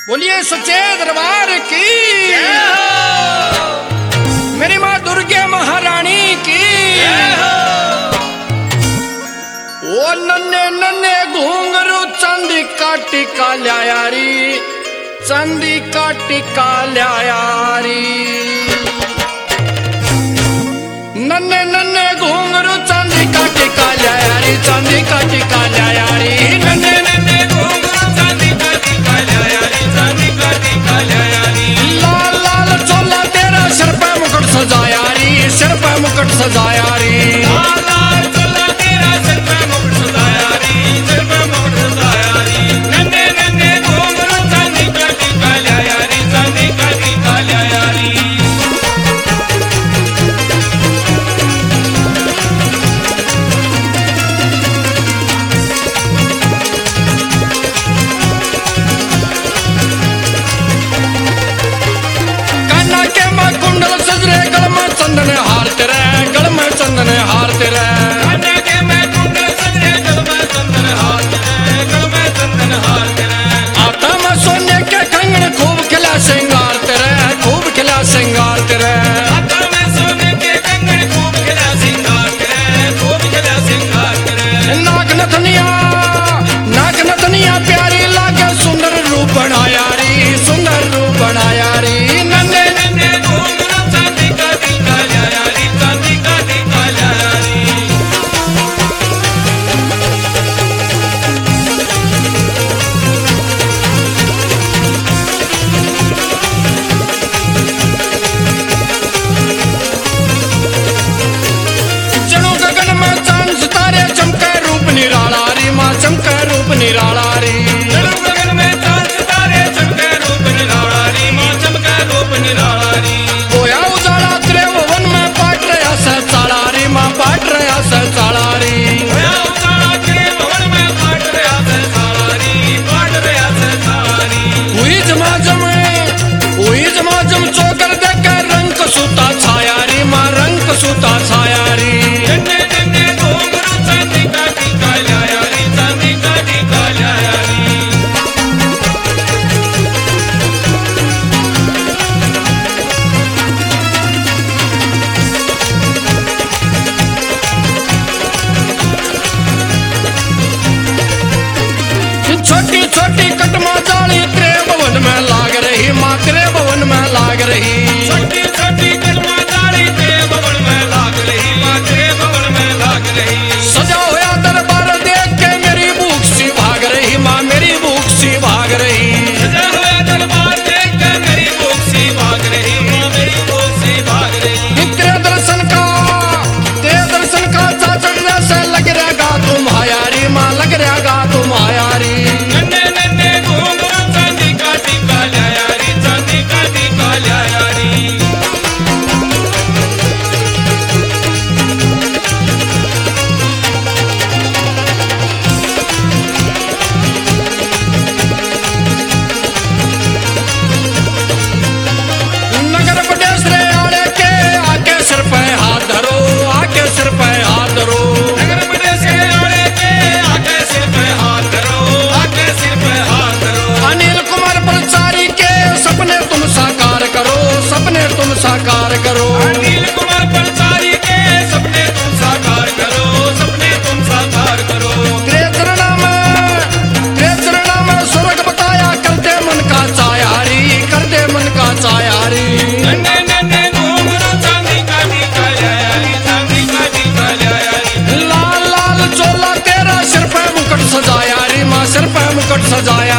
बोलिए सच्चे दरबार की, मेरी माँ दुर्गे महारानी की। ओ नन्हे नन्हे घूंघरू चांदी का टिका लाया री, चांदी का टिका लाया री। नन्हे नन्हे घूंघरू चांदी का टिका लाया री, चांदी का टिका लाया री। नन्हे नन्हे घूंघरू चांदी का टिका लाया री, चांदी का टिका लाया री। लाल लाल चोला तेरा सिर पे मुकुट सजाया री, सिर पे मुकुट सजाया री। लाल लाल चोला तेरा सिर पे मुकुट सजाया री, सिर पे मुकुट सजाया री। नन्हे नन्हे घूंघरू चांदी का टिका लाया री, चांदी का टिका लाया री। चंदन हार तेरे गल में, चंदन हार तेरे कन्या के मैं कुंडल सजरे गल में, चंदन हार तेरे गल में, चंदन हार तेरे। आता में सोने के कंगन खूब खिला श्रृंगार तेरे, खूब खिला श्रृंगार तेरे। आता में सोने के कंगन खूब खिला श्रृंगार तेरे, खूब खिला श्रृंगार तेरे। नाक नथनिया, नाक नथनिया प्यारी लागे, सुंदर रूप बनाया री, सुंदर रूप बनाया री। नन्हे नन्हे घूंघरू चांदी का टिका लाया री, चांदी का टिका लाया री। जणु गगन में चांद सितारे चमके रूप निराला री, माँ चमके रूप निराला री। जणु गगन में चांद सितारे चमके रूप निराला री, माँ चमके रूप निराला री। होया उजाला तेरे भवन में पाट रहा से चाला री, माँ पाट रहा से चाला री। होया उजाला तेरे भवन में पाट रहा से चाला री, पाट रहा से चाला री। हुई जमाजम, हुई जमाजम चौकर देकर रंग सूता छाया री, माँ रंग सूता छाया री। नन्हे नन्हे घूंघरू चांदी का टिका लाया री, चांदी का टिका लाया री। छोटी छोटी कटमा जाली तेरे भवन में लाग रही, माँ तेरे भवन में लाग रही। छोटी छोटी कटमा जाली तेरे भवन में लाग रही, माँ तेरे भवन में लाग रही। सजा होया दरबार देख के मेरी भूख सी भाग रही, माँ मेरी भूख सी भाग रही। सजा होया दरबार देख के मेरी भूख सी भाग रही, माँ मेरी भूख सी भाग रही। तेरे दर्शन का, तेरे दर्शन का चाचड़ जैसे लग रहेगा तुम आया री, माँ लग रहेगा तुम आया री। नन्हे नन्हे घूंघरू चांदी का टिका लाया री, चांदी का टिका लाया री। नगर प्रदेश रे आड़े के आके सिर पे हाथ धरो, आके सिर पे हाथ धरो। नगर प्रदेश रे आड़े के आके सिर पे हाथ धरो, आके सिर पे हाथ धरो। अनिल कुमार प्रचारी के सपने तुम साकार करो, सपने तुम साकार करो। अनिल कुमार प्रचारी के सपने तुम साकार करो, सपने तुम साकार करो। तेरे चरणा में स्वर्ग बताया, करते मन का चाया री, करते मन का चाया री। नन्हे नन्हे घूंघरू चांदी का टिका लाया री, चांदी का टिका लाया री। लाल लाल चोला तेरा सिर पे मुकुट सजाया री, माँ सिर पे मुकुट सजाया